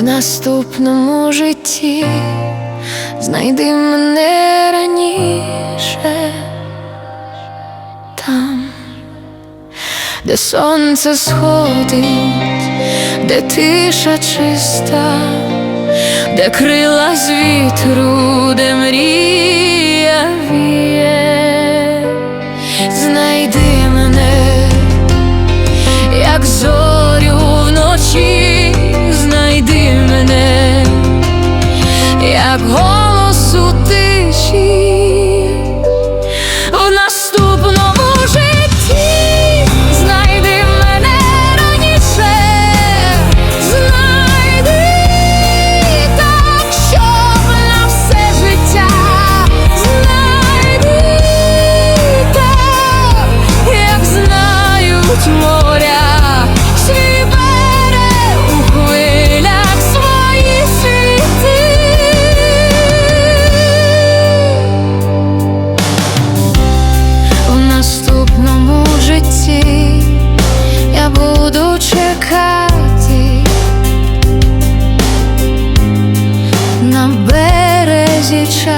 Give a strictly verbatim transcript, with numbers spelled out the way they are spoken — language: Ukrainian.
В наступному житті знайди мене раніше, там, де сонце сходить, де тиша чиста, де крила з вітру, де мрія віє. Знайди мене, як зорю вночі, знайди мене, як голос у тиші. В наступному житті знайди мене раніше, знайди так, щоб на все життя, знайди так, як знають моря, свій берег у хвилях, свої світи. В наступному житті я буду чекати на березі часу.